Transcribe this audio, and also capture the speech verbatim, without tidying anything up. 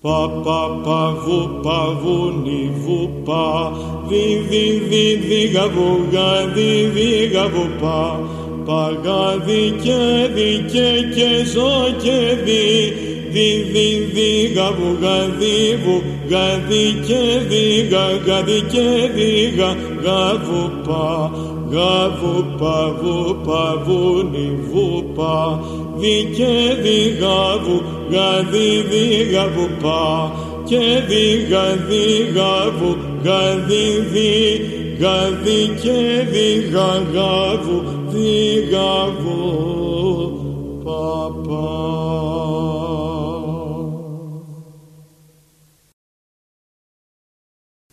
πα πα πα βου πα βουνι βου πα δι δι δι δι γα βου γα δι δι γα βου πα πα γα δι και δι και και ζω και δι δι δι δι γα βου γα δι βου γα δι και δι γα γα δι και δι γα γα βου πα γα βου πα βου πα βουνι βου πα δι και δι γα βου γα δι δι γα βου πα και δι γα δι γα βου γα δι δι γα δι και δι γα γα βου δι γα βου πα πα.